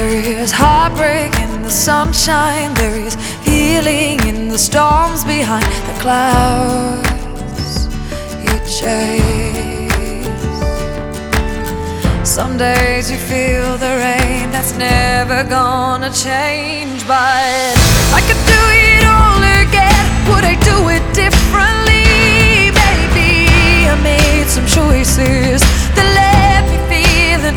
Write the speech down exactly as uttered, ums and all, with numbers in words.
There is heartbreak in the sunshine, there is healing in the storms behind the clouds you chase. Some days you feel the rain that's never gonna change, but I could do it all